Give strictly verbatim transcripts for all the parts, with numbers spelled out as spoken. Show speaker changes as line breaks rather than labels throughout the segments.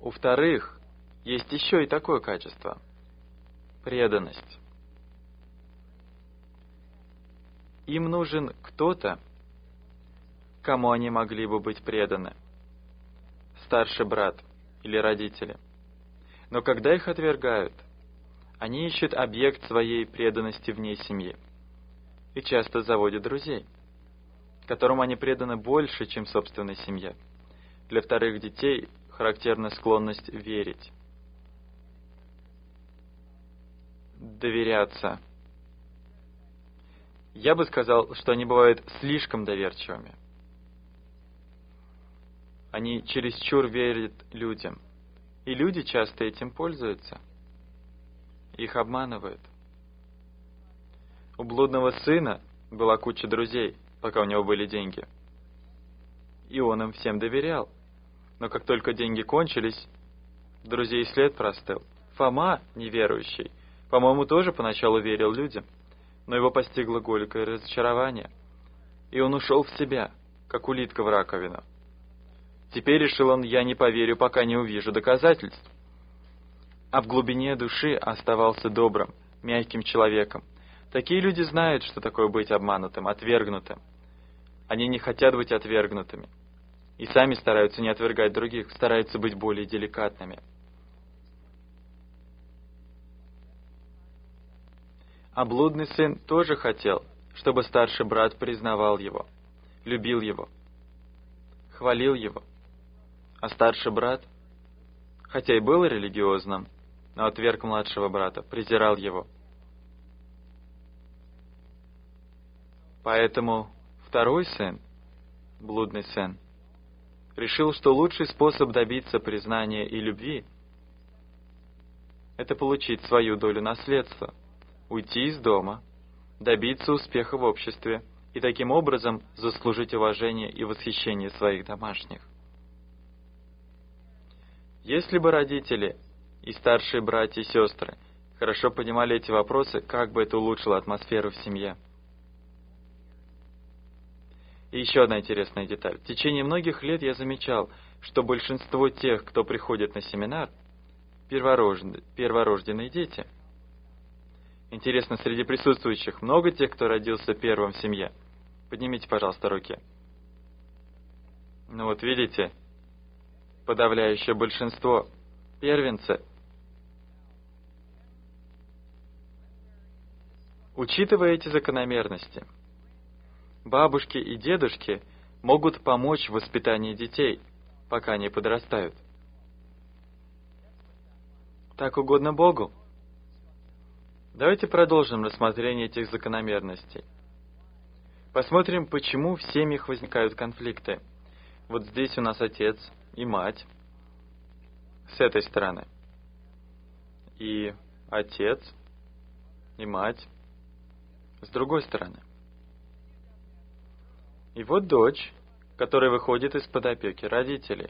У вторых есть еще и такое качество – преданность. Им нужен кто-то, кому они могли бы быть преданы. Старший брат или родители. Но когда их отвергают, они ищут объект своей преданности вне семьи и часто заводят друзей, которым они преданы больше, чем собственной семье. Для вторых детей характерна склонность верить, доверяться. Я бы сказал, что они бывают слишком доверчивыми. Они чересчур верят людям, и люди часто этим пользуются. Их обманывают. У блудного сына была куча друзей, пока у него были деньги. И он им всем доверял. Но как только деньги кончились, друзей след простыл. Фома, неверующий, по-моему, тоже поначалу верил людям, но его постигло горькое разочарование, и он ушел в себя, как улитка в раковину. Теперь, решил он, я не поверю, пока не увижу доказательств. А в глубине души оставался добрым, мягким человеком. Такие люди знают, что такое быть обманутым, отвергнутым. Они не хотят быть отвергнутыми. И сами стараются не отвергать других, стараются быть более деликатными. А блудный сын тоже хотел, чтобы старший брат признавал его, любил его, хвалил его. А старший брат, хотя и был религиозным, но отверг младшего брата, презирал его. Поэтому второй сын, блудный сын, решил, что лучший способ добиться признания и любви – это получить свою долю наследства, уйти из дома, добиться успеха в обществе и таким образом заслужить уважение и восхищение своих домашних. Если бы родители и старшие братья и сестры хорошо понимали эти вопросы, как бы это улучшило атмосферу в семье. И еще одна интересная деталь. В течение многих лет я замечал, что большинство тех, кто приходит на семинар, перворожденные, перворожденные дети. Интересно, среди присутствующих много тех, кто родился первым в семье? Поднимите, пожалуйста, руки. Ну вот видите, подавляющее большинство первенцы. Учитывая эти закономерности, бабушки и дедушки могут помочь в воспитании детей, пока они подрастают. Так угодно Богу. Давайте продолжим рассмотрение этих закономерностей. Посмотрим, почему в семьях возникают конфликты. Вот здесь у нас отец и мать с этой стороны. И отец и мать с другой стороны. И вот дочь, которая выходит из-под опеки родителей.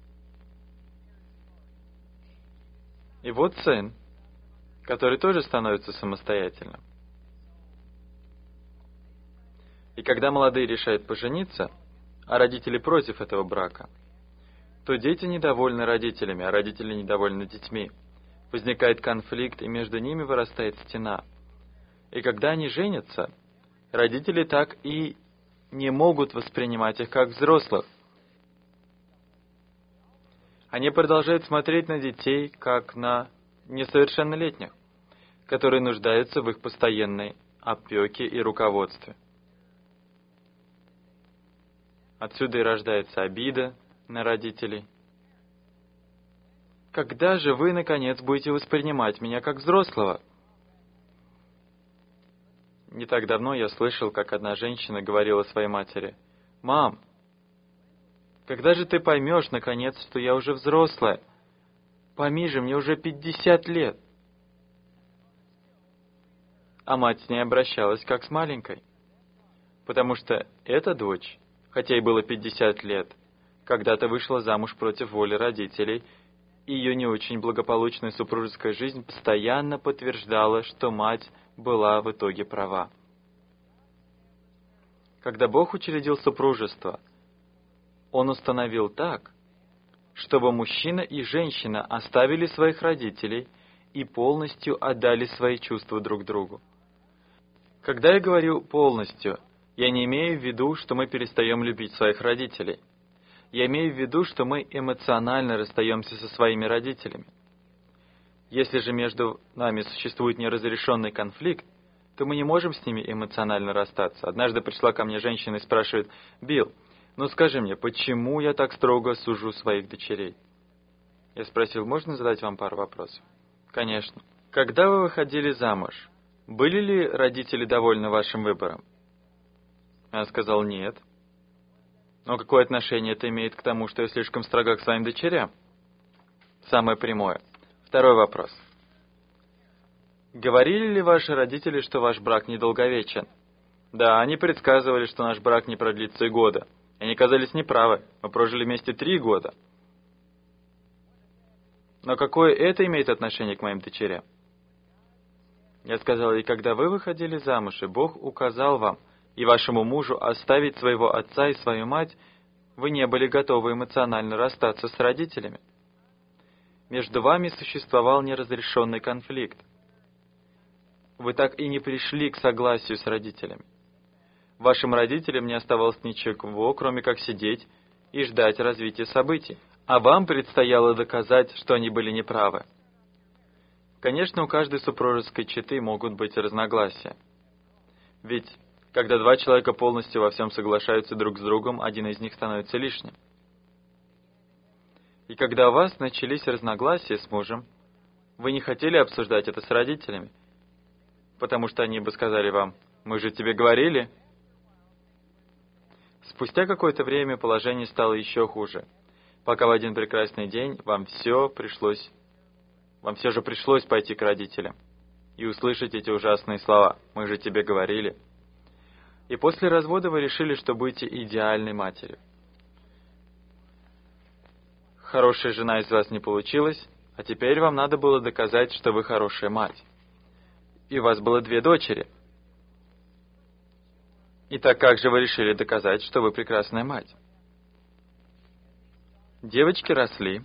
И вот сын, который тоже становится самостоятельным. И когда молодые решают пожениться, а родители против этого брака, то дети недовольны родителями, а родители недовольны детьми. Возникает конфликт, и между ними вырастает стена. И когда они женятся, родители так и не могут воспринимать их как взрослых. Они продолжают смотреть на детей, как на несовершеннолетних, которые нуждаются в их постоянной опеке и руководстве. Отсюда и рождается обида на родителей. Когда же вы, наконец, будете воспринимать меня как взрослого? Не так давно я слышал, как одна женщина говорила своей матери: «Мам, когда же ты поймешь, наконец, что я уже взрослая? Пойми же, мне уже пятьдесят лет». А мать с ней обращалась как с маленькой, потому что эта дочь, хотя и было пятьдесят лет, когда-то вышла замуж против воли родителей, и ее не очень благополучная супружеская жизнь постоянно подтверждала, что мать была в итоге права. Когда Бог учредил супружество, Он установил так, чтобы мужчина и женщина оставили своих родителей и полностью отдали свои чувства друг другу. Когда я говорю «полностью», я не имею в виду, что мы перестаем любить своих родителей. Я имею в виду, что мы эмоционально расстаемся со своими родителями. Если же между нами существует неразрешенный конфликт, то мы не можем с ними эмоционально расстаться. Однажды пришла ко мне женщина и спрашивает: «Билл, ну скажи мне, почему я так строго сужу своих дочерей?» Я спросил: «Можно задать вам пару вопросов?» «Конечно. Когда вы выходили замуж, были ли родители довольны вашим выбором?» Она сказала: «Нет». «Но какое отношение это имеет к тому, что я слишком строга к своим дочерям?» Самое прямое. Второй вопрос. Говорили ли ваши родители, что ваш брак недолговечен? Да, они предсказывали, что наш брак не продлится и года. Они казались неправы. Мы прожили вместе три года. Но какое это имеет отношение к моим дочерям? Я сказал: и когда вы выходили замуж, и Бог указал вам и вашему мужу оставить своего отца и свою мать, вы не были готовы эмоционально расстаться с родителями. Между вами существовал неразрешенный конфликт. Вы так и не пришли к согласию с родителями. Вашим родителям не оставалось ничего, кроме как сидеть и ждать развития событий, а вам предстояло доказать, что они были неправы. Конечно, у каждой супружеской четы могут быть разногласия. Ведь, когда два человека полностью во всем соглашаются друг с другом, один из них становится лишним. И когда у вас начались разногласия с мужем, вы не хотели обсуждать это с родителями, потому что они бы сказали вам: «Мы же тебе говорили». Спустя какое-то время положение стало еще хуже, пока в один прекрасный день вам все пришлось, вам все же пришлось пойти к родителям и услышать эти ужасные слова: «Мы же тебе говорили». И после развода вы решили, что будете идеальной матерью. Хорошая жена из вас не получилась, а теперь вам надо было доказать, что вы хорошая мать. И у вас было две дочери. Итак, как же вы решили доказать, что вы прекрасная мать? Девочки росли,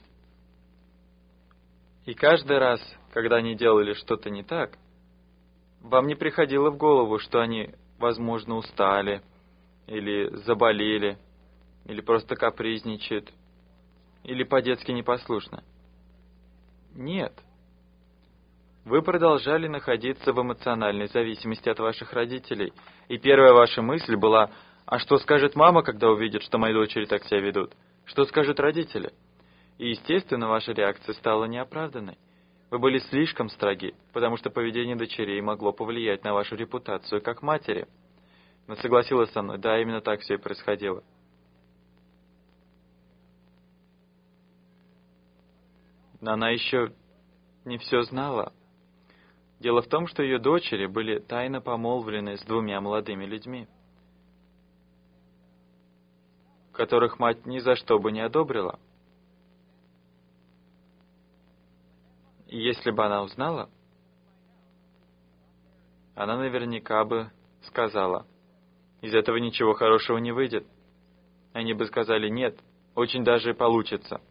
и каждый раз, когда они делали что-то не так, вам не приходило в голову, что они, возможно, устали, или заболели, или просто капризничают, или по-детски непослушны. Нет. Вы продолжали находиться в эмоциональной зависимости от ваших родителей, и первая ваша мысль была: «А что скажет мама, когда увидит, что мои дочери так себя ведут? Что скажут родители?» И, естественно, ваша реакция стала неоправданной. Вы были слишком строги, потому что поведение дочерей могло повлиять на вашу репутацию как матери. Но согласилась со мной: да, именно так все и происходило. Но она еще не все знала. Дело в том, что ее дочери были тайно помолвлены с двумя молодыми людьми, которых мать ни за что бы не одобрила. И если бы она узнала, она наверняка бы сказала: из этого ничего хорошего не выйдет. Они бы сказали: нет, очень даже получится.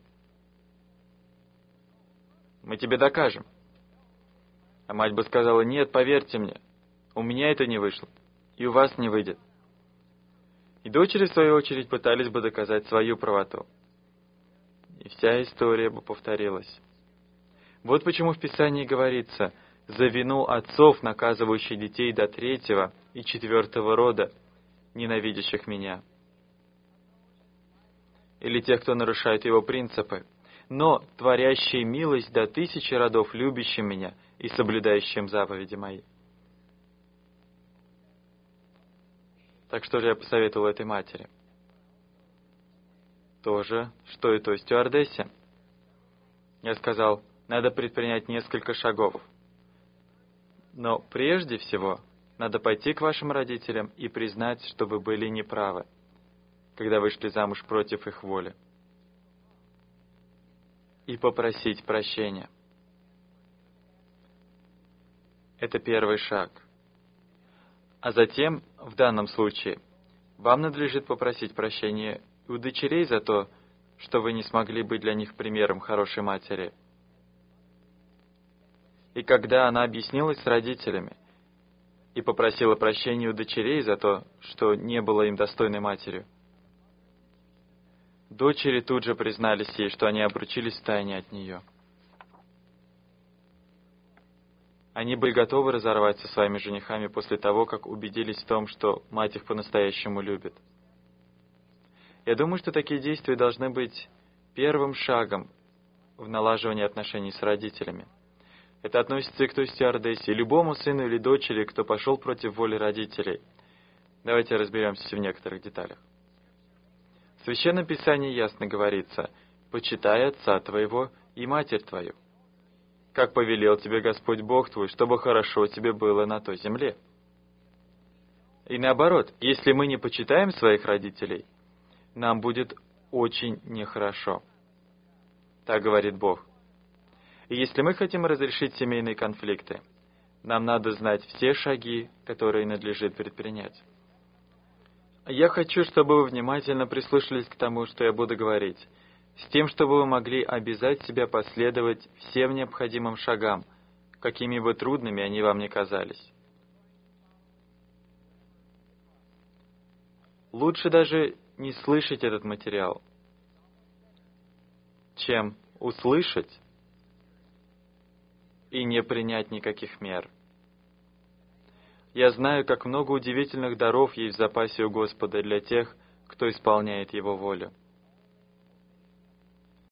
Мы тебе докажем. А мать бы сказала: нет, поверьте мне, у меня это не вышло, и у вас не выйдет. И дочери, в свою очередь, пытались бы доказать свою правоту. И вся история бы повторилась. Вот почему в Писании говорится: за вину отцов, наказывающих детей до третьего и четвертого рода, ненавидящих меня. Или тех, кто нарушает его принципы, но творящие милость до тысячи родов, любящим меня и соблюдающим заповеди мои. Так что же я посоветовал этой матери? То же, что и той стюардессе. Я сказал: надо предпринять несколько шагов. Но прежде всего, надо пойти к вашим родителям и признать, что вы были неправы, когда вышли замуж против их воли. И попросить прощения. Это первый шаг. А затем, в данном случае, вам надлежит попросить прощения у дочерей за то, что вы не смогли быть для них примером хорошей матери. И когда она объяснилась с родителями и попросила прощения у дочерей за то, что не была им достойной матерью, дочери тут же признались ей, что они обручились в тайне от нее. Они были готовы разорвать со своими женихами после того, как убедились в том, что мать их по-настоящему любит. Я думаю, что такие действия должны быть первым шагом в налаживании отношений с родителями. Это относится и к той стюардессе, и любому сыну или дочери, кто пошел против воли родителей. Давайте разберемся в некоторых деталях. В Священном Писании ясно говорится: «Почитай отца твоего и матерь твою, как повелел тебе Господь Бог твой, чтобы хорошо тебе было на той земле». И наоборот, если мы не почитаем своих родителей, нам будет очень нехорошо. Так говорит Бог. И если мы хотим разрешить семейные конфликты, нам надо знать все шаги, которые надлежит предпринять. Я хочу, чтобы вы внимательно прислушались к тому, что я буду говорить, с тем, чтобы вы могли обязать себя последовать всем необходимым шагам, какими бы трудными они вам ни казались. Лучше даже не слышать этот материал, чем услышать и не принять никаких мер. Я знаю, как много удивительных даров есть в запасе у Господа для тех, кто исполняет Его волю.